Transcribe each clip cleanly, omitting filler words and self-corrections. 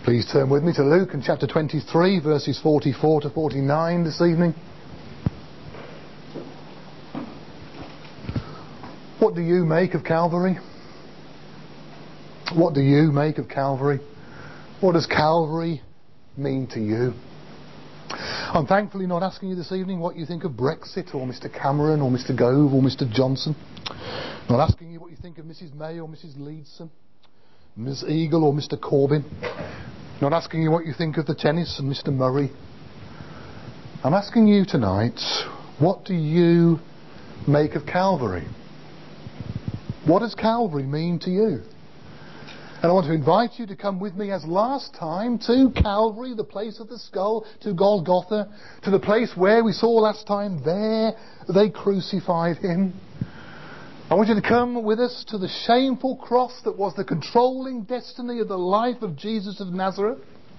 Please turn with me to Luke and chapter 23, verses 44 to 49 this evening. What do you make of Calvary? What do you make of Calvary? What does Calvary mean to you? I'm thankfully not asking you this evening what you think of Brexit or Mr Cameron or Mr Gove or Mr Johnson. I'm not asking you what you think of Mrs May or Mrs Leadsom, Ms Eagle or Mr Corbyn. I'm not asking you what you think of the tennis and Mr Murray. I'm asking you tonight, what do you make of Calvary? What does Calvary mean to you? And I want to invite you to come with me as last time to Calvary, the place of the skull, to Golgotha, to the place where we saw last time, there they crucified him. I want you to come with us to the shameful cross that was the controlling destiny of the life of Jesus of Nazareth.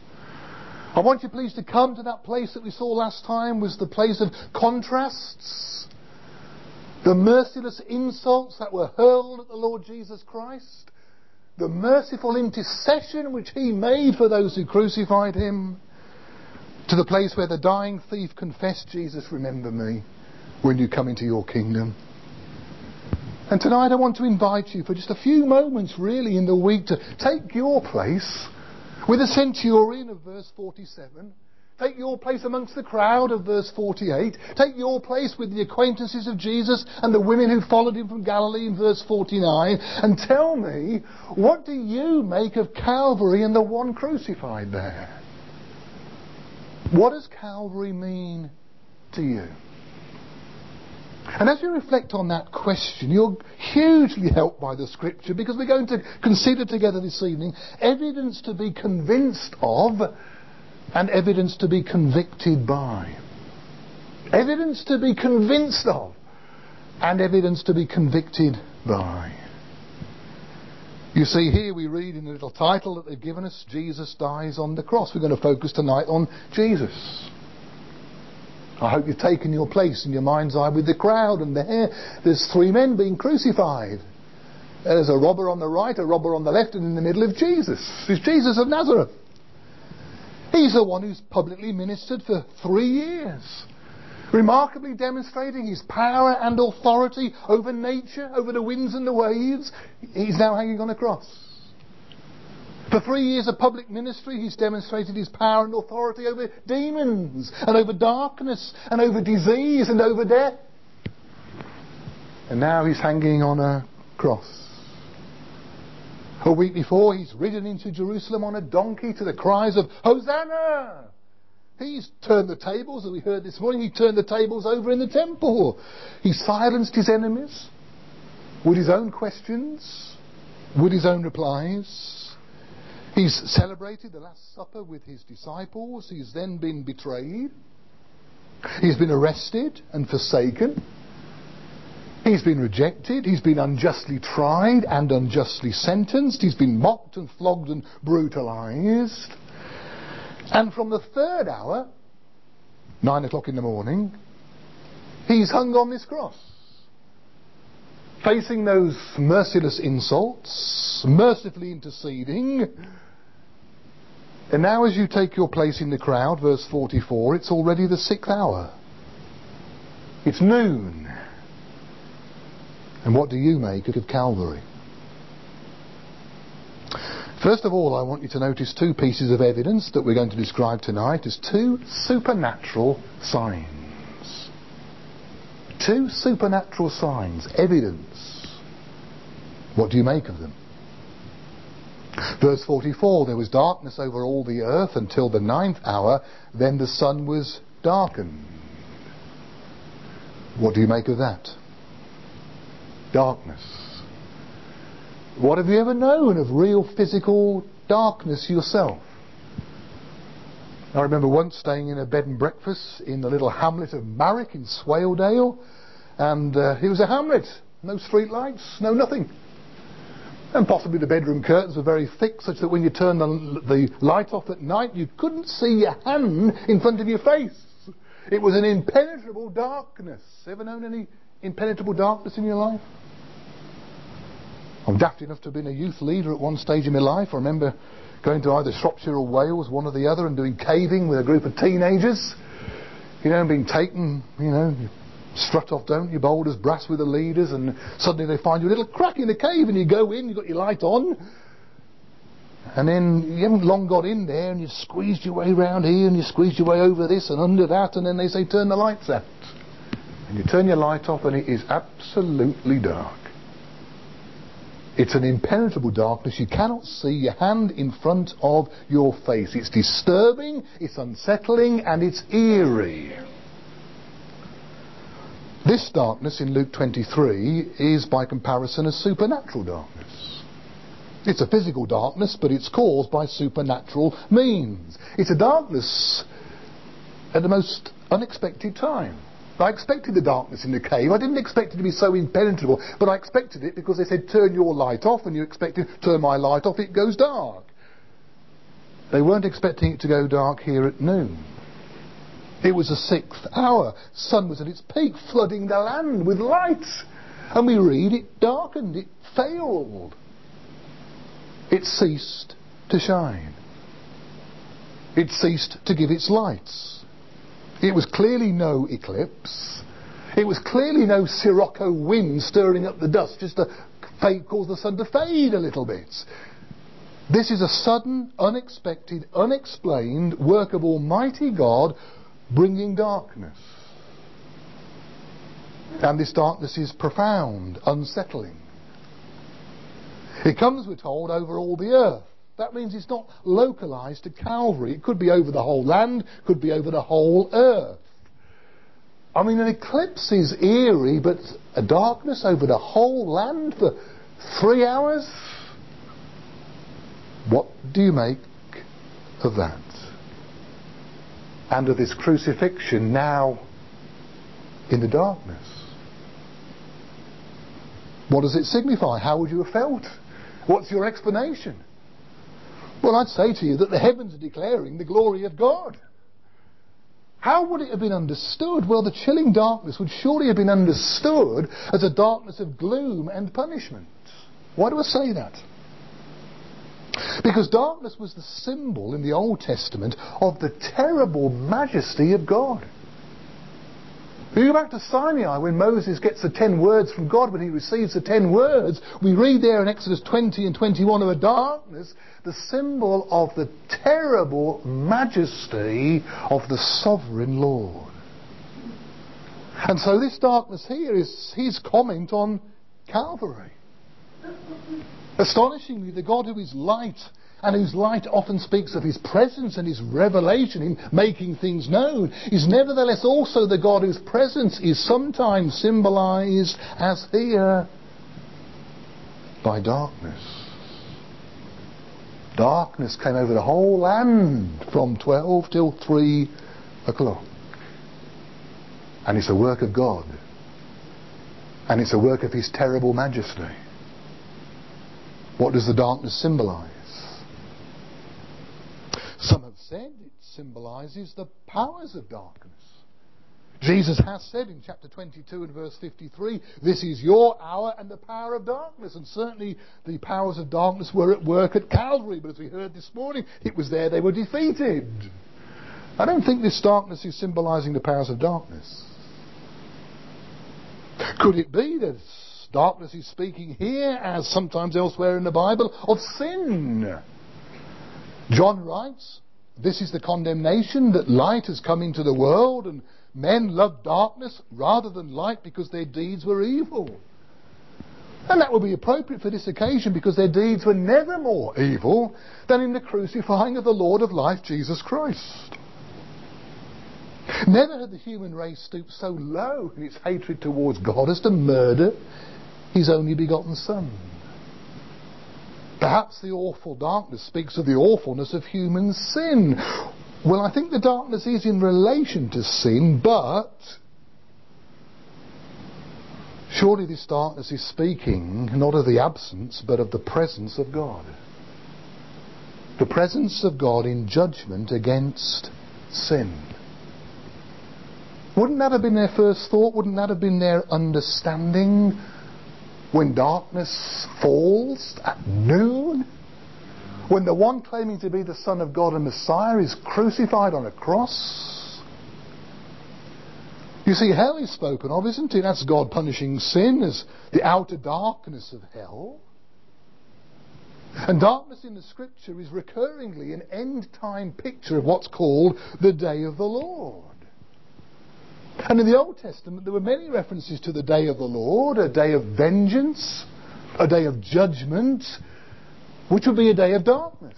I want you please to come to that place that we saw last time was the place of contrasts. The merciless insults that were hurled at the Lord Jesus Christ. The merciful intercession which he made for those who crucified him. To the place where the dying thief confessed, Jesus, remember me when you come into your kingdom. And tonight I want to invite you for just a few moments really in the week to take your place with the centurion of verse 47. Take your place amongst the crowd of verse 48. Take your place with the acquaintances of Jesus and the women who followed him from Galilee in verse 49. And tell me, what do you make of Calvary and the one crucified there? What does Calvary mean to you? And as you reflect on that question, you're hugely helped by the scripture, because we're going to consider together this evening evidence to be convinced of and evidence to be convicted by. Evidence to be convinced of and evidence to be convicted by. You see, here we read in the little title that they've given us, Jesus dies on the cross. We're going to focus tonight on Jesus. I hope you've taken your place in your mind's eye with the crowd, and there's three men being crucified. There's a robber on the right, a robber on the left, and in the middle of Jesus. It's Jesus of Nazareth. He's the one who's publicly ministered for 3 years, remarkably demonstrating his power and authority over nature, over the winds and the waves. He's now hanging on a cross. For 3 years of public ministry, he's demonstrated his power and authority over demons and over darkness and over disease and over death. And now he's hanging on a cross. A week before, he's ridden into Jerusalem on a donkey to the cries of Hosanna! He's turned the tables, as we heard this morning. He turned the tables over in the temple. He silenced his enemies with his own questions, with his own replies. He's celebrated the Last Supper with his disciples. He's then been betrayed. He's been arrested and forsaken. He's been rejected. He's been unjustly tried and unjustly sentenced. He's been mocked and flogged and brutalised. And from the third hour, 9 o'clock in the morning, he's hung on this cross, facing those merciless insults, mercifully interceding. And now as you take your place in the crowd, verse 44, it's already the 6th hour. It's noon. And what do you make of Calvary? First of all, I want you to notice 2 pieces of evidence that we're going to describe tonight as 2 supernatural signs. 2 supernatural signs, evidence. What do you make of them? Verse 44, there was darkness over all the earth until the 9th hour, then the sun was darkened. What do you make of that? Darkness. What have you ever known of real physical darkness yourself? I remember once staying in a bed and breakfast in the little hamlet of Marwick in Swaledale, and it was a hamlet, no street lights, no nothing. And possibly the bedroom curtains were very thick, such that when you turned the light off at night, you couldn't see your hand in front of your face. It was an impenetrable darkness. Ever known any impenetrable darkness in your life? I'm daft enough to have been a youth leader at one stage in my life. I remember going to either Shropshire or Wales, one or the other, and doing caving with a group of teenagers, and being taken, you strut off, don't you, bold as brass with the leaders, and suddenly they find you a little crack in the cave, and you go in, you've got your light on, and then you haven't long got in there, and you've squeezed your way round here, and you squeezed your way over this and under that, and then they say turn the lights out. And you turn your light off and it is absolutely dark. It's an impenetrable darkness. You cannot see your hand in front of your face. It's disturbing, it's unsettling, and it's eerie. This darkness in Luke 23 is by comparison a supernatural darkness. It's a physical darkness, but it's caused by supernatural means. It's a darkness at the most unexpected time. I expected the darkness in the cave. I didn't expect it to be so impenetrable, but I expected it because they said turn your light off, and you expected turn my light off, it goes dark. They weren't expecting it to go dark here at noon. It was the 6th hour. Sun was at its peak, flooding the land with light. And we read it darkened, it failed. It ceased to shine. It ceased to give its lights. It was clearly no eclipse. It was clearly no sirocco wind stirring up the dust just to cause the sun to fade a little bit. This is a sudden, unexpected, unexplained work of Almighty God bringing darkness. And this darkness is profound, unsettling. It comes, we're told, over all the earth. That means it's not localised to Calvary. It could be over the whole land, could be over the whole earth. I mean, an eclipse is eerie, but a darkness over the whole land for 3 hours? What do you make of that? And of this crucifixion now in the darkness? What does it signify? How would you have felt? What's your explanation? Well, I'd say to you that the heavens are declaring the glory of God. How would it have been understood? Well, the chilling darkness would surely have been understood as a darkness of gloom and punishment. Why do I say that? Because darkness was the symbol in the Old Testament of the terrible majesty of God. We go back to Sinai when Moses gets the 10 words from God, when he receives the 10 words. We read there in Exodus 20 and 21 of a darkness, the symbol of the terrible majesty of the sovereign Lord. And so this darkness here is his comment on Calvary. Astonishingly, the God who is light, and whose light often speaks of his presence and his revelation in making things known, is nevertheless also the God whose presence is sometimes symbolised as here by darkness. Darkness came over the whole land from 12 till 3 o'clock. And it's a work of God. And it's a work of his terrible majesty. What does the darkness symbolise? Some have said it symbolises the powers of darkness. Jesus has said in chapter 22 and verse 53, this is your hour and the power of darkness. And certainly the powers of darkness were at work at Calvary, but as we heard this morning, it was there they were defeated. I don't think this darkness is symbolising the powers of darkness. Could it be that darkness is speaking here, as sometimes elsewhere in the Bible, of sin? John writes, this is the condemnation, that light has come into the world, and men love darkness rather than light because their deeds were evil. And that would be appropriate for this occasion, because their deeds were never more evil than in the crucifying of the Lord of life, Jesus Christ. Never had the human race stooped so low in its hatred towards God as to murder his only begotten Son. Perhaps the awful darkness speaks of the awfulness of human sin. Well, I think the darkness is in relation to sin, but surely this darkness is speaking not of the absence, but of the presence of God. The presence of God in judgment against sin. Wouldn't that have been their first thought? Wouldn't that have been their understanding when darkness falls at noon? When the one claiming to be the Son of God and Messiah is crucified on a cross? You see, hell is spoken of, isn't it? That's God punishing sin as the outer darkness of hell. And darkness in the Scripture is recurringly an end-time picture of what's called the day of the Lord. And in the Old Testament there were many references to the day of the Lord, a day of vengeance, a day of judgment, which would be a day of darkness.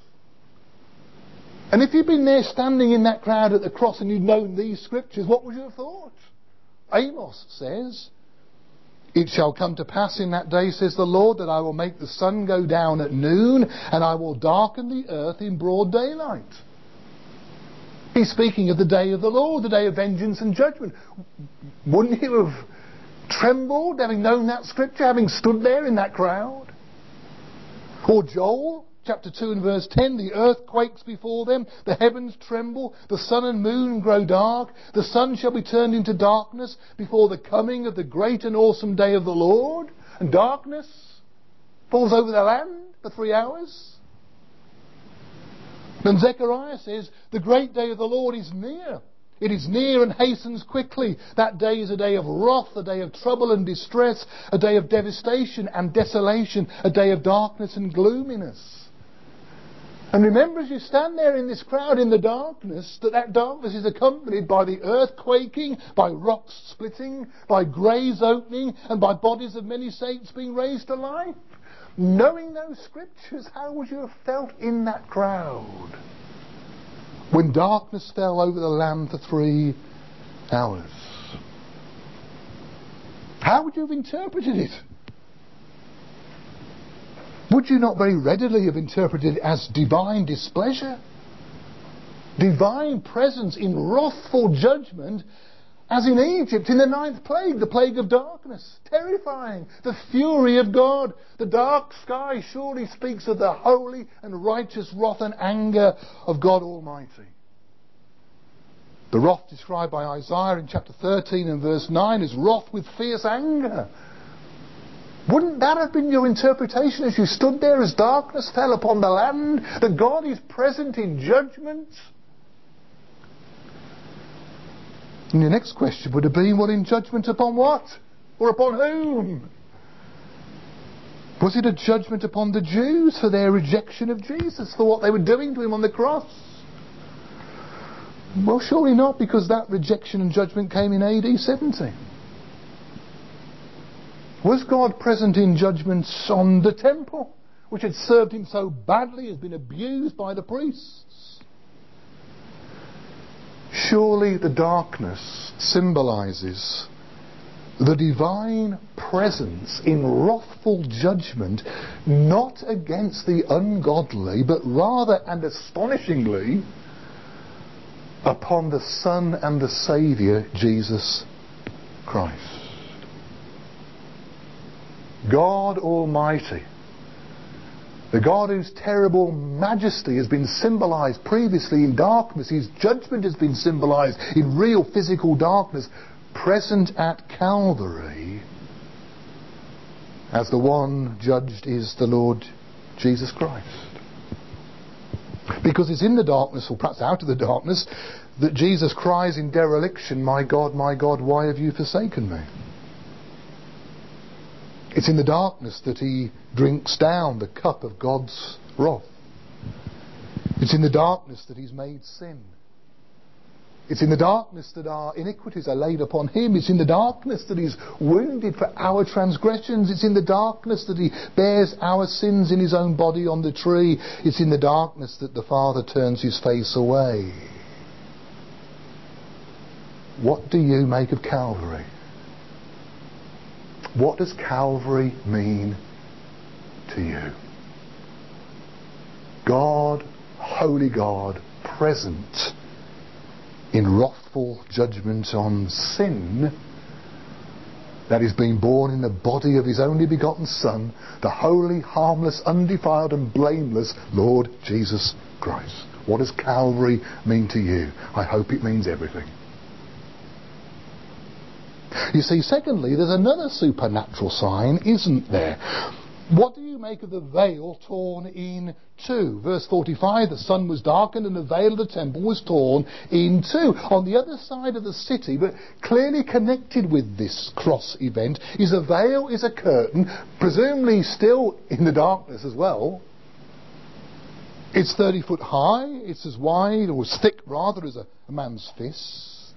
And if you'd been there standing in that crowd at the cross and you'd known these Scriptures, what would you have thought? Amos says, "It shall come to pass in that day, says the Lord, that I will make the sun go down at noon, and I will darken the earth in broad daylight." He's speaking of the day of the Lord, the day of vengeance and judgment. Wouldn't you have trembled, having known that Scripture, having stood there in that crowd? Or Joel, chapter 2 and verse 10, "The earth quakes before them, the heavens tremble, the sun and moon grow dark, the sun shall be turned into darkness before the coming of the great and awesome day of the Lord." And darkness falls over the land for 3 hours. And Zechariah says, "The great day of the Lord is near. It is near and hastens quickly." That day is a day of wrath, a day of trouble and distress, a day of devastation and desolation, a day of darkness and gloominess. And remember, as you stand there in this crowd in the darkness, that darkness is accompanied by the earth quaking, by rocks splitting, by graves opening, and by bodies of many saints being raised to life. Knowing those Scriptures, how would you have felt in that crowd when darkness fell over the land for 3 hours? How would you have interpreted it? Would you not very readily have interpreted it as divine displeasure? Divine presence in wrathful judgment, as in Egypt in the 9th plague, the plague of darkness. Terrifying. The fury of God. The dark sky surely speaks of the holy and righteous wrath and anger of God Almighty. The wrath described by Isaiah in chapter 13 and verse 9 is wrath with fierce anger. Wouldn't that have been your interpretation as you stood there as darkness fell upon the land? That God is present in judgment? And your next question would have been, well, in judgment upon what? Or upon whom? Was it a judgment upon the Jews for their rejection of Jesus, for what they were doing to him on the cross? Well, surely not, because that rejection and judgment came in AD 70. Was God present in judgments on the temple, which had served him so badly, has been abused by the priests? Surely the darkness symbolises the divine presence in wrathful judgment, not against the ungodly, but rather and astonishingly upon the Son and the Saviour, Jesus Christ. God Almighty, the God whose terrible majesty has been symbolised previously in darkness, his judgment has been symbolised in real physical darkness, present at Calvary as the one judged is the Lord Jesus Christ. Because it's in the darkness, or perhaps out of the darkness, that Jesus cries in dereliction, my God, why have you forsaken me?" It's in the darkness that he drinks down the cup of God's wrath. It's in the darkness that he's made sin. It's in the darkness that our iniquities are laid upon him. It's in the darkness that he's wounded for our transgressions. It's in the darkness that he bears our sins in his own body on the tree. It's in the darkness that the Father turns his face away. What do you make of Calvary? What does Calvary mean to you? God, holy God, present in wrathful judgment on sin that is being born in the body of his only begotten Son, the holy, harmless, undefiled and blameless Lord Jesus Christ. What does Calvary mean to you? I hope it means everything. You see, secondly, there's another supernatural sign, isn't there? What do you make of the veil torn in two? Verse 45, the sun was darkened and the veil of the temple was torn in two. On the other side of the city, but clearly connected with this cross event, is a veil, is a curtain, presumably still in the darkness as well. It's 30 foot high, it's as wide, or as thick rather, as a man's fist.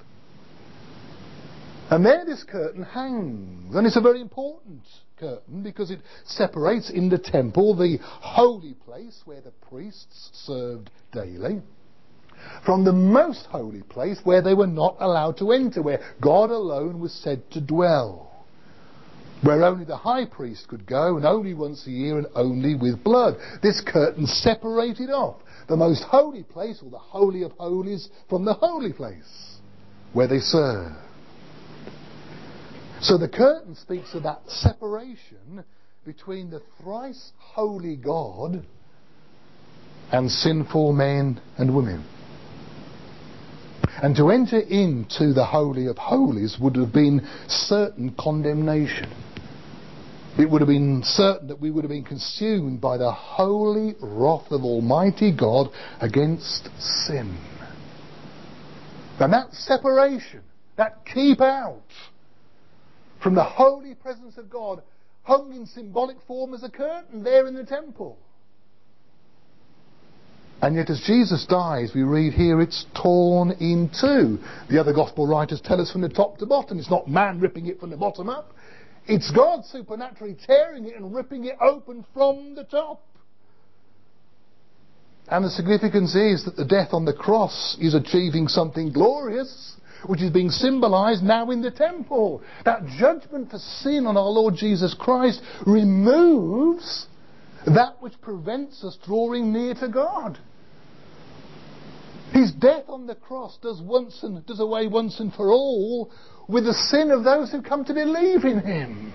And there this curtain hangs, and it's a very important curtain because it separates in the temple the holy place where the priests served daily from the most holy place where they were not allowed to enter, where God alone was said to dwell, where only the high priest could go, and only once a year, and only with blood. This curtain separated off the most holy place, or the holy of holies, from the holy place where they served. So the curtain speaks of that separation between the thrice holy God and sinful men and women. And to enter into the Holy of Holies would have been certain condemnation. It would have been certain that we would have been consumed by the holy wrath of Almighty God against sin. And that separation, that keep out from the holy presence of God, hung in symbolic form as a curtain there in the temple. And yet as Jesus dies, we read here it's torn in two. The other gospel writers tell us from the top to bottom. It's not man ripping it from the bottom up. It's God supernaturally tearing it and ripping it open from the top. And the significance is that the death on the cross is achieving something glorious, which is being symbolised now in the temple. That judgment for sin on our Lord Jesus Christ removes that which prevents us drawing near to God. His death on the cross does away once and for all with the sin of those who come to believe in him.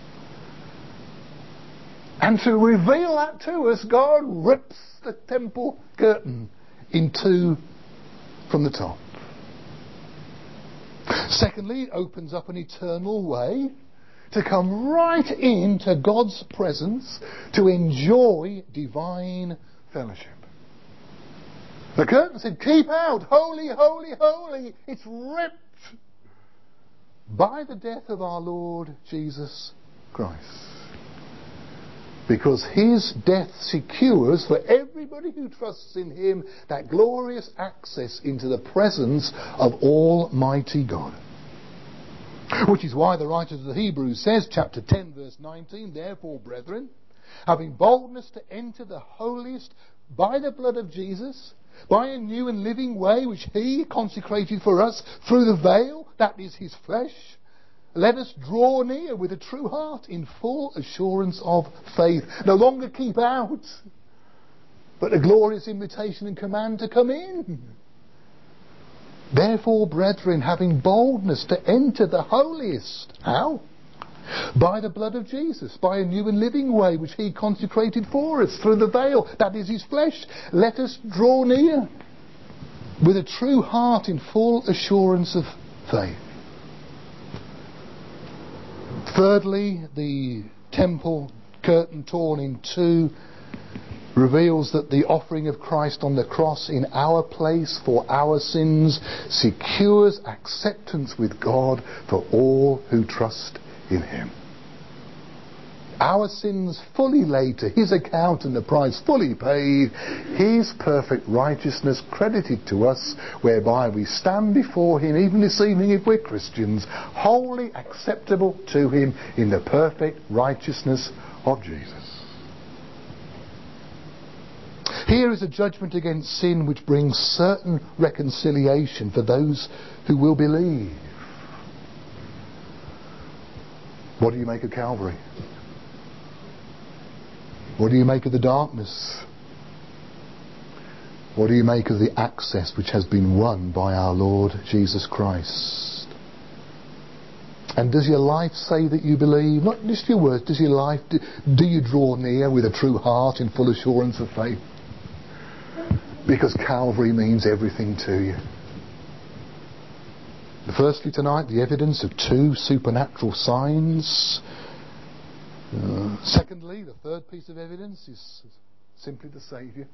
And to reveal that to us, God rips the temple curtain in two from the top. Secondly, it opens up an eternal way to come right into God's presence to enjoy divine fellowship. The curtain said, keep out, holy, holy, holy. It's ripped by the death of our Lord Jesus Christ. Because his death secures for everybody who trusts in him that glorious access into the presence of Almighty God. Which is why the writer of the Hebrews says, chapter 10 verse 19, therefore brethren, having boldness to enter the holiest by the blood of Jesus, by a new and living way which he consecrated for us through the veil, that is his flesh, let us draw near with a true heart in full assurance of faith. No longer keep out, but a glorious invitation and command to come in. Therefore, brethren, having boldness to enter the holiest. How? By the blood of Jesus, by a new and living way which he consecrated for us through the veil, that is his flesh. Let us draw near with a true heart in full assurance of faith. Thirdly, the temple curtain torn in two reveals that the offering of Christ on the cross in our place for our sins secures acceptance with God for all who trust in him. Our sins fully laid to his account and the price fully paid, his perfect righteousness credited to us, whereby we stand before him, even this evening if we're Christians, wholly acceptable to him in the perfect righteousness of Jesus. Here is a judgment against sin which brings certain reconciliation for those who will believe. What do you make of Calvary? What do you make of the darkness? What do you make of the access which has been won by our Lord Jesus Christ? And does your life say that you believe? Not just your words, does your life, do you draw near with a true heart in full assurance of faith? Because Calvary means everything to you. Firstly tonight, the evidence of two supernatural signs Secondly, the third piece of evidence is simply the Saviour.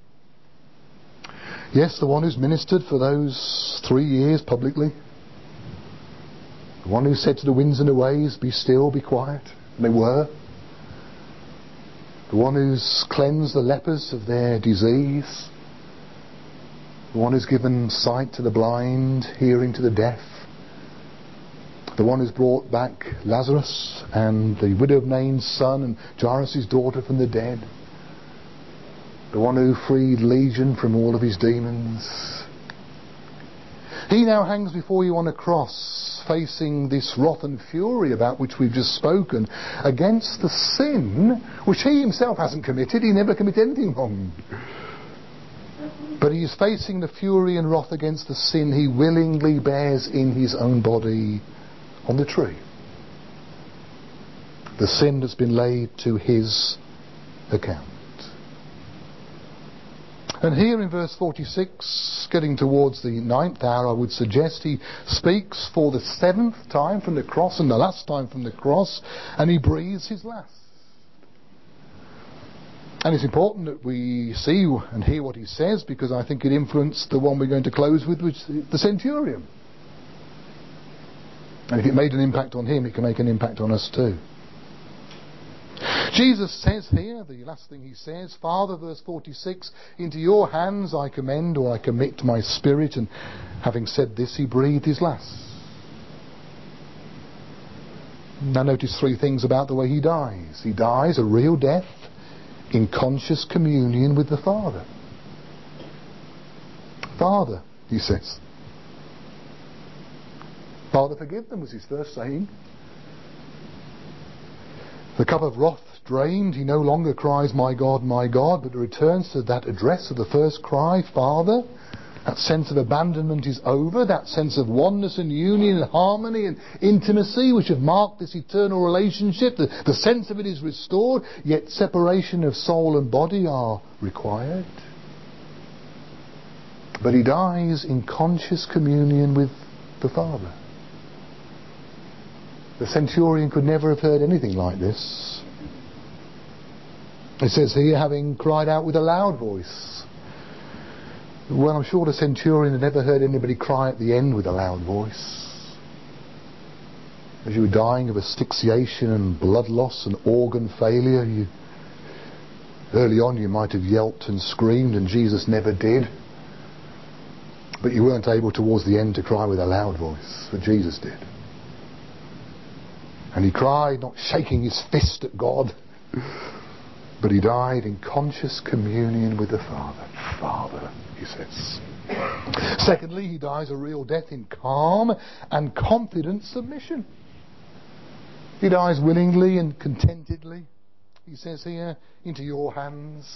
Yes, the one who's ministered for those 3 years publicly. The one who said to the winds and the waves, be still, be quiet. And they were. The one who's cleansed the lepers of their disease. The one who's given sight to the blind, hearing to the deaf. The one who's brought back Lazarus and the widow of Nain's son and Jairus' daughter from the dead. The one who freed Legion from all of his demons. He now hangs before you on a cross, facing this wrath and fury about which we've just spoken, against the sin which he himself hasn't committed. He never committed anything wrong. But he is facing the fury and wrath against the sin he willingly bears in his own body on the tree. The sin that's been laid to his account. And here in verse 46, getting towards the 9th hour, I would suggest he speaks for the 7th time from the cross and the last time from the cross, and he breathes his last. And it's important that we see and hear what he says, because I think it influenced the one we're going to close with, which is the centurion. And if it made an impact on him, it can make an impact on us too. Jesus says here, the last thing he says, Father, verse 46, into your hands I commend, or I commit my spirit. And having said this, he breathed his last. Now notice 3 things about the way he dies. He dies a real death in conscious communion with the Father. Father, he says. Father, forgive them, was his first saying. The cup of wrath drained, he no longer cries, my God, but returns to that address of the first cry, Father. That sense of abandonment is over. That sense of oneness and union and harmony and intimacy which have marked this eternal relationship, the sense of it is restored, yet separation of soul and body are required. But he dies in conscious communion with the Father. The centurion could never have heard anything like this. It says here, having cried out with a loud voice. Well, I'm sure the centurion had never heard anybody cry at the end with a loud voice. As you were dying of asphyxiation and blood loss and organ failure, early on you might have yelped and screamed, and Jesus never did. But you weren't able towards the end to cry with a loud voice, but Jesus did. And he cried, not shaking his fist at God, but he died in conscious communion with the Father. Father, he says. Secondly, he dies a real death in calm and confident submission. He dies willingly and contentedly. He says here, into your hands.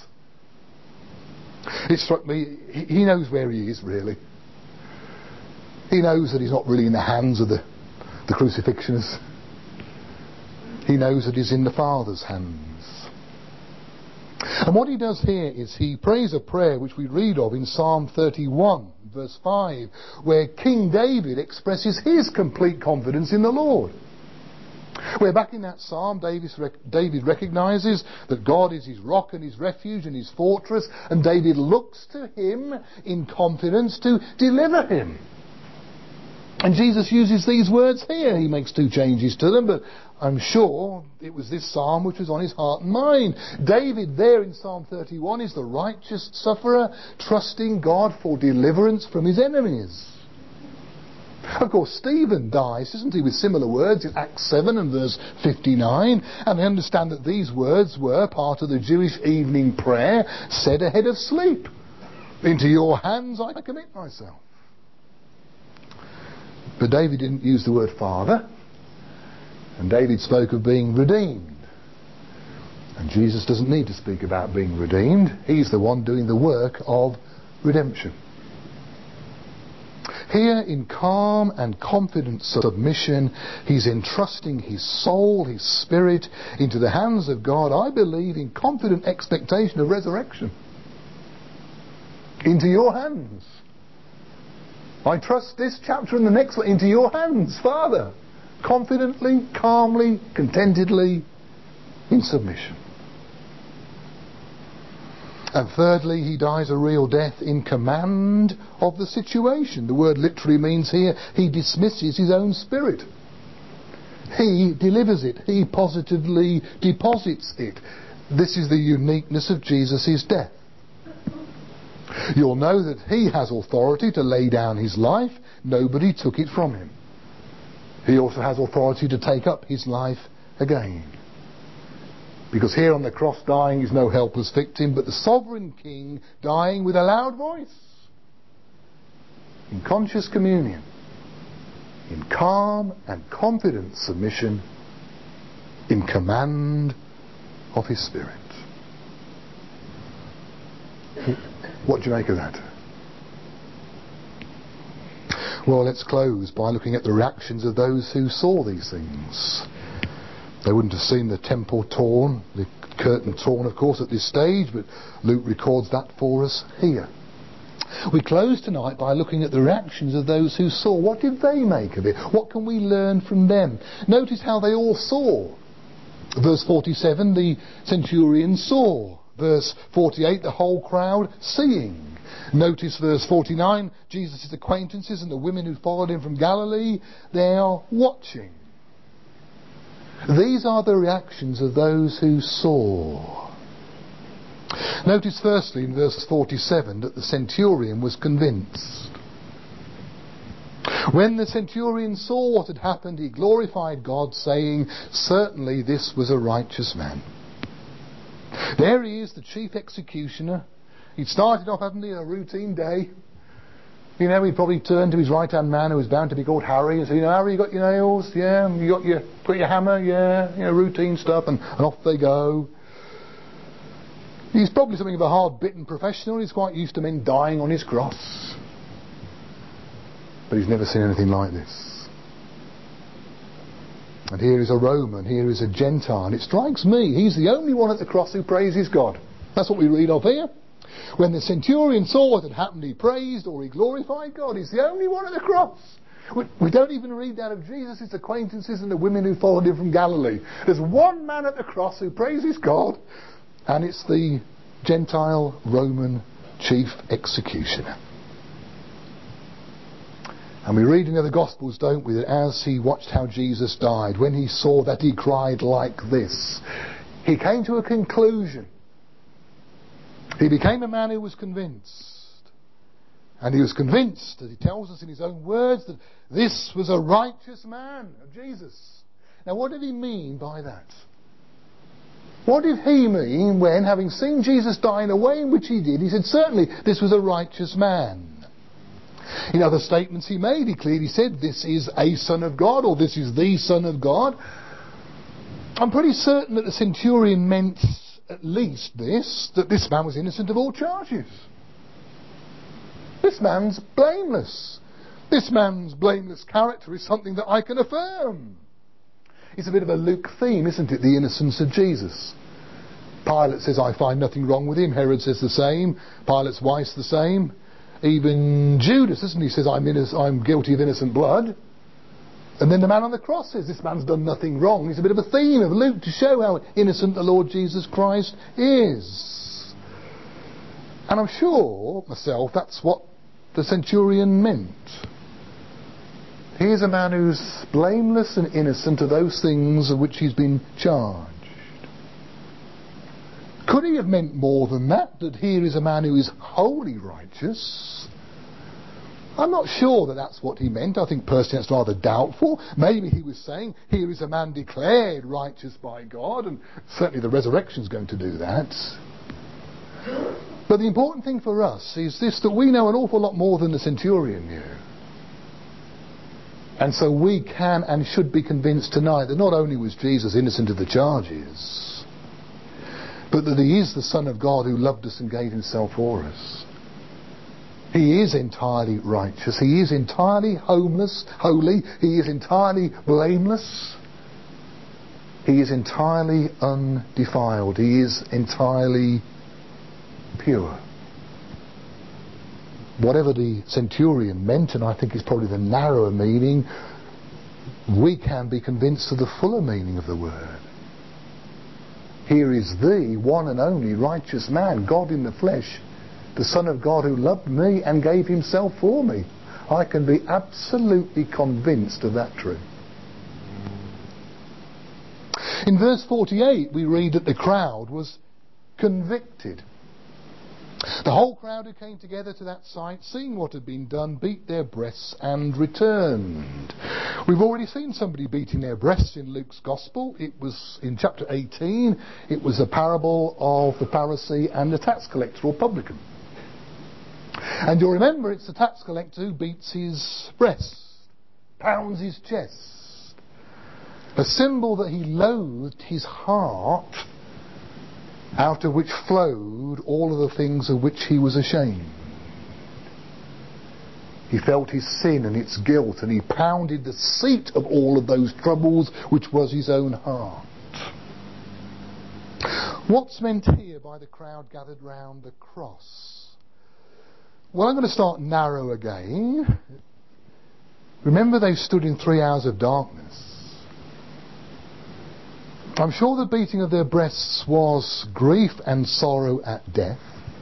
It struck me, he knows where he is, really. He knows that he's not really in the hands of the crucifixionists. He knows that he's in the Father's hands. And what he does here is he prays a prayer which we read of in Psalm 31, verse 5, where King David expresses his complete confidence in the Lord. Where back in that psalm, David recognises that God is his rock and his refuge and his fortress, and David looks to him in confidence to deliver him. And Jesus uses these words here. He makes 2 changes to them, but I'm sure it was this psalm which was on his heart and mind. David there in Psalm 31 is the righteous sufferer, trusting God for deliverance from his enemies. Of course, Stephen dies, doesn't he, with similar words in Acts 7 and verse 59. And we understand that these words were part of the Jewish evening prayer said ahead of sleep. Into your hands I commit myself. But David didn't use the word Father. And David spoke of being redeemed. And Jesus doesn't need to speak about being redeemed. He's the one doing the work of redemption. Here in calm and confident submission, he's entrusting his soul, his spirit, into the hands of God, I believe, in confident expectation of resurrection. Into your hands. I trust this chapter and the next one into your hands, Father. Confidently, calmly, contentedly, in submission. And thirdly, he dies a real death in command of the situation. The word literally means here, he dismisses his own spirit. He delivers it. He positively deposits it. This is the uniqueness of Jesus' death. You'll know that he has authority to lay down his life. Nobody took it from him. He also has authority to take up his life again. Because here on the cross dying is no helpless victim, but the sovereign king dying with a loud voice. In conscious communion. In calm and confident submission. In command of his spirit. What do you make of that? Well, let's close by looking at the reactions of those who saw these things. They wouldn't have seen the temple torn, the curtain torn, of course, at this stage, but Luke records that for us here. We close tonight by looking at the reactions of those who saw. What did they make of it? What can we learn from them? Notice how they all saw. Verse 47, the centurion saw. Verse 48, the whole crowd seeing. Notice verse 49, Jesus' acquaintances and the women who followed him from Galilee, they are watching. These are the reactions of those who saw. Notice firstly in verse 47 that the centurion was convinced. When the centurion saw what had happened, he glorified God, saying, "Certainly this was a righteous man." There he is, the chief executioner. He'd started off, hadn't he, a routine day. You know, he'd probably turned to his right-hand man, who was bound to be called Harry, and said, Harry, you got your nails? Yeah. You got your hammer? Yeah. Routine stuff, and off they go. He's probably something of a hard-bitten professional. He's quite used to men dying on his cross. But he's never seen anything like this. And here is a Roman, here is a Gentile, and it strikes me, he's the only one at the cross who praises God. That's what we read of here. When the centurion saw what had happened, he praised or he glorified God. He's the only one at the cross. We don't even read that of Jesus' acquaintances and the women who followed him from Galilee. There's one man at the cross who praises God, and it's the Gentile Roman chief executioner. And we read in the other Gospels, don't we, that as he watched how Jesus died, when he saw that, he cried like this. He came to a conclusion. He became a man who was convinced. And he was convinced, as he tells us in his own words, that this was a righteous man of Jesus. Now what did he mean by that? What did he mean when, having seen Jesus die in a way in which he did, he said, certainly this was a righteous man? In other statements he made, he clearly said, this is a Son of God, or this is the Son of God. I'm pretty certain that the centurion meant at least this, that this man was innocent of all charges. This man's blameless. This man's blameless character is something that I can affirm. It's a bit of a Luke theme, isn't it? The innocence of Jesus. Pilate says, I find nothing wrong with him. Herod says the same. Pilate's wife's the same. Even Judas, isn't he? Says, I'm guilty of innocent blood. And then the man on the cross says, this man's done nothing wrong. It's a bit of a theme of Luke to show how innocent the Lord Jesus Christ is. And I'm sure, myself, that's what the centurion meant. Here's a man who's blameless and innocent of those things of which he's been charged. Could he have meant more than that? That here is a man who is wholly righteous? I'm not sure that that's what he meant. I think personally that's rather doubtful. Maybe he was saying, here is a man declared righteous by God, and certainly the resurrection's going to do that. But the important thing for us is this, that we know an awful lot more than the centurion knew. And so we can and should be convinced tonight that not only was Jesus innocent of the charges, but that he is the Son of God who loved us and gave himself for us. He is entirely righteous. He is entirely holy. He is entirely blameless. He is entirely undefiled. He is entirely pure. Whatever the centurion meant, and I think is probably the narrower meaning, we can be convinced of the fuller meaning of the word. Here is the one and only righteous man, God in the flesh, the Son of God who loved me and gave himself for me. I can be absolutely convinced of that truth. In verse 48 we read that the crowd was convicted. The whole crowd who came together to that sight, seeing what had been done, beat their breasts and returned. We've already seen somebody beating their breasts in Luke's Gospel. It was in chapter 18. It was a parable of the Pharisee and the tax collector or publican. And you'll remember it's the tax collector who beats his breast, pounds his chest. A symbol that he loathed his heart, out of which flowed all of the things of which he was ashamed. He felt his sin and its guilt, and he pounded the seat of all of those troubles, which was his own heart. What's meant here by the crowd gathered round the cross? Well, I'm going to start narrow again. Remember, they stood in 3 hours of darkness. I'm sure the beating of their breasts was grief and sorrow at death.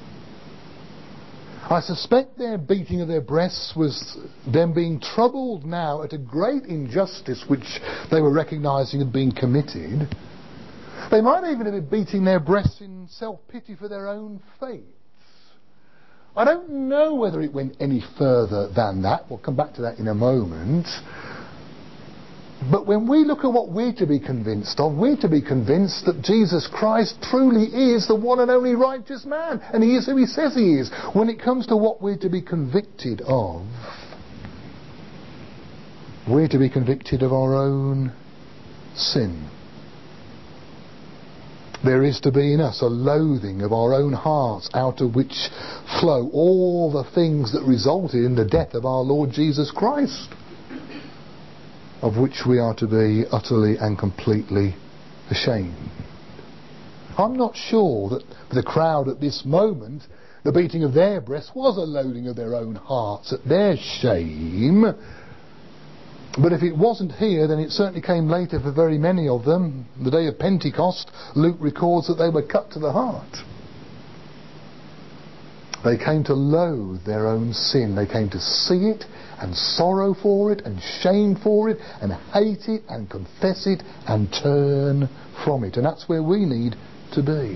I suspect their beating of their breasts was them being troubled now at a great injustice which they were recognising had been committed. They might even have been beating their breasts in self-pity for their own fate. I don't know whether it went any further than that. We'll come back to that in a moment. But when we look at what we're to be convinced of, we're to be convinced that Jesus Christ truly is the one and only righteous man. And he is who he says he is. When it comes to what we're to be convicted of, we're to be convicted of our own sin. There is to be in us a loathing of our own hearts, out of which flow all the things that resulted in the death of our Lord Jesus Christ, of which we are to be utterly and completely ashamed. I'm not sure that the crowd at this moment, the beating of their breasts was a loathing of their own hearts at their shame. But if it wasn't here, then it certainly came later for very many of them. The day of Pentecost, Luke records that they were cut to the heart. They came to loathe their own sin. They came to see it and sorrow for it and shame for it and hate it and confess it and turn from it. And that's where we need to be.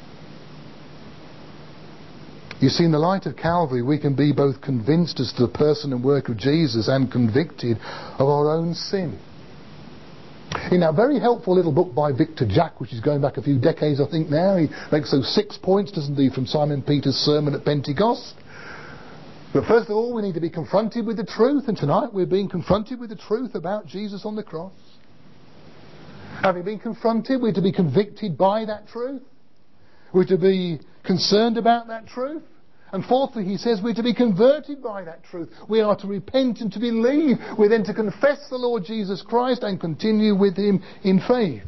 You see, in the light of Calvary, we can be both convinced as to the person and work of Jesus and convicted of our own sin. In that very helpful little book by Victor Jack, which is going back a few decades, I think now, he makes those 6 points, doesn't he, from Simon Peter's sermon at Pentecost. But first of all, we need to be confronted with the truth, and tonight we're being confronted with the truth about Jesus on the cross. Having been confronted, we're to be convicted by that truth. We're to be concerned about that truth. And fourthly, he says we're to be converted by that truth. We are to repent and to believe. We're then to confess the Lord Jesus Christ and continue with him in faith.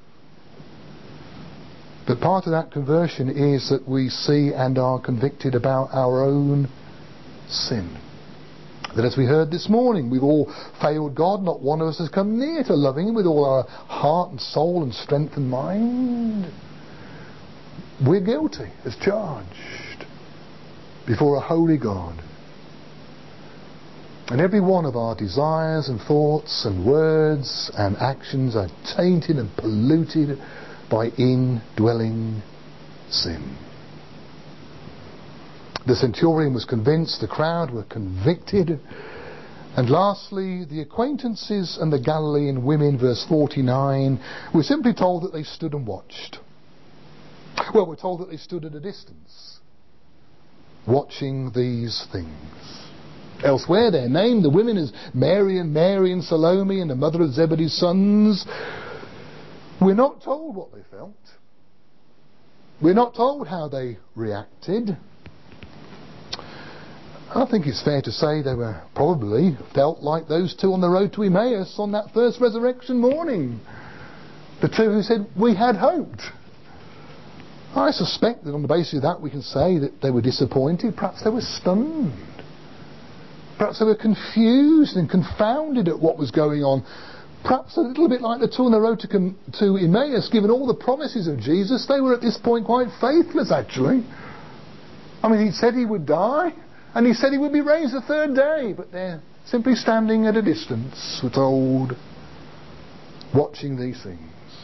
But part of that conversion is that we see and are convicted about our own sin. That, as we heard this morning, we've all failed God. Not one of us has come near to loving him with all our heart and soul and strength and mind. We're guilty as charged before a holy God. And every one of our desires and thoughts and words and actions are tainted and polluted by indwelling sin. The centurion was convinced, the crowd were convicted. And lastly, the acquaintances and the Galilean women, verse 49, we're simply told that they stood and watched. Well, we're told that they stood at a distance, watching these things. Elsewhere they're named, the women, as Mary and Salome and the mother of Zebedee's sons. We're not told what they felt. We're not told how they reacted. I think it's fair to say they were probably felt like those two on the road to Emmaus on that first resurrection morning. The two who said, "We had hoped." I suspect that on the basis of that we can say that they were disappointed. Perhaps they were stunned. Perhaps they were confused and confounded at what was going on. Perhaps a little bit like the two on the road to Emmaus, given all the promises of Jesus, they were at this point quite faithless actually. I mean, he said he would die, and he said he would be raised the third day, but they're simply standing at a distance, we're told, watching these things.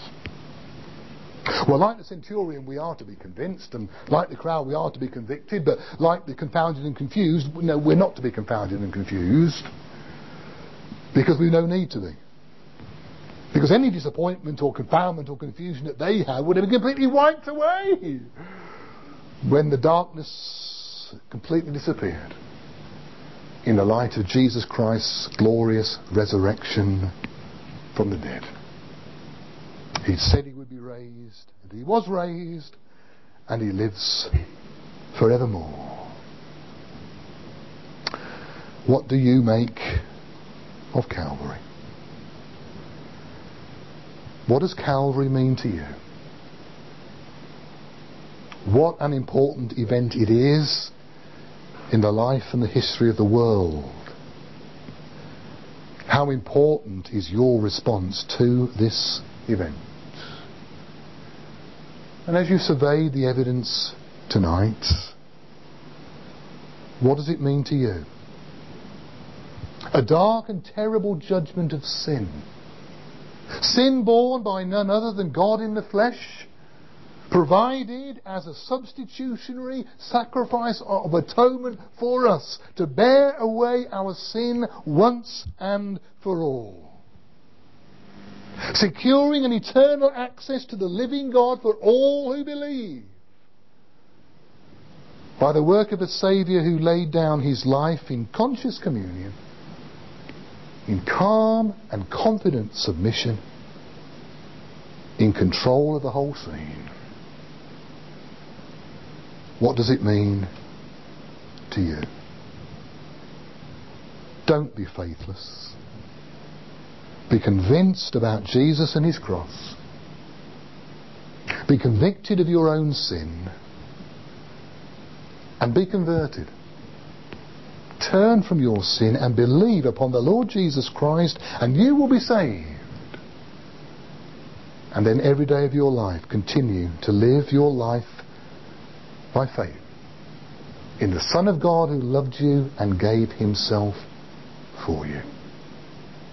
Well, like the centurion, we are to be convinced, and like the crowd, we are to be convicted, but like the confounded and confused, no, we're not to be confounded and confused, because we've no need to be. Because any disappointment or confoundment or confusion that they had would have been completely wiped away when the darkness completely disappeared in the light of Jesus Christ's glorious resurrection from the dead. He said he would be raised, and he was raised, and he lives forevermore. What do you make of Calvary? What does Calvary mean to you? What an important event it is in the life and the history of the world. How important is your response to this event? And as you survey the evidence tonight, what does it mean to you? A dark and terrible judgment of sin. Sin borne by none other than God in the flesh, provided as a substitutionary sacrifice of atonement for us to bear away our sin once and for all. Securing an eternal access to the living God for all who believe by the work of a Saviour who laid down his life in conscious communion, in calm and confident submission, in control of the whole scene. What does it mean to you? Don't be faithless. Be convinced about Jesus and his cross. Be convicted of your own sin. And be converted. Turn from your sin and believe upon the Lord Jesus Christ, and you will be saved. And then every day of your life continue to live your life by faith in the Son of God who loved you and gave himself for you.